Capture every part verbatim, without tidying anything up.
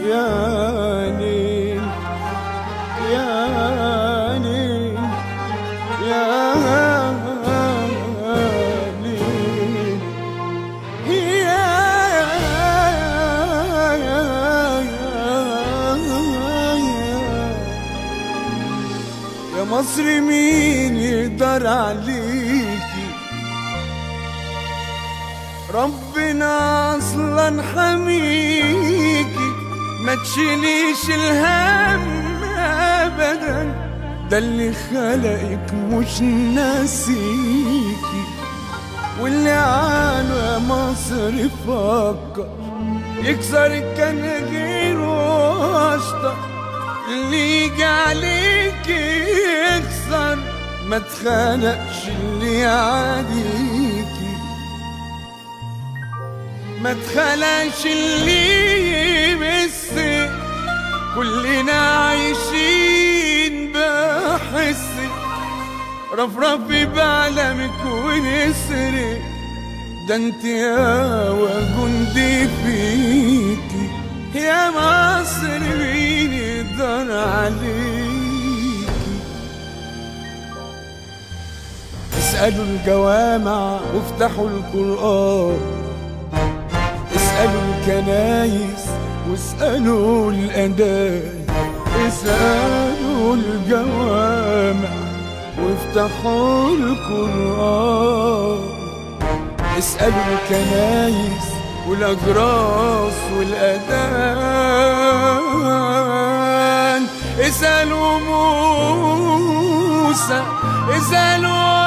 يا ليل يا ليل يا ليل يا يا مصر مين يقدر عليكي؟ ربنا اصلا حميكي، ما تشيليش الهم ابدا، ده اللي خلقك مش ناسيكي، واللي عنه يا مصر فكر يكسر الكناجير واشطر، اللي يجي عليكي يكسر، ما تخانقش اللي يعاديكي، ما تخلقش اللي يمسك، كلنا عايشين بحسك، رفرفي بعلمك ونسرك، ده انت يا جندي فيكي، يا مصر مين يقدر عليكي؟ اسألوا الجوامع وافتحوا القرآن، اسألوا الكنايس واسألوا الأندان، اسألوا الجوامع وافتحوا القرآن، اسألوا الكنايس والأجراس والأذان، اسألوا موسى، اسألوا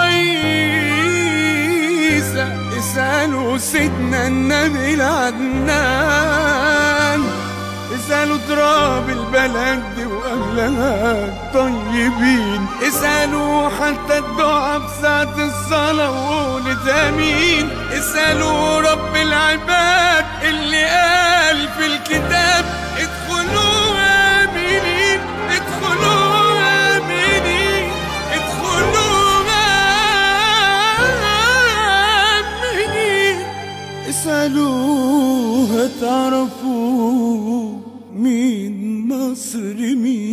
عيسى، اسألوا سيدنا النبي العدنان، اسألوا تراب البلد دي وأهلها طيبين، اسألوا حتى الدعاء في ساعة الصلاة وقولت آمين، اسألوا رب العباد اللي قال في الكتاب ادخلوا آمنين، ادخلوا آمنين، ادخلوا آمنين، اسألوا هتعرفوا مين مصر مين.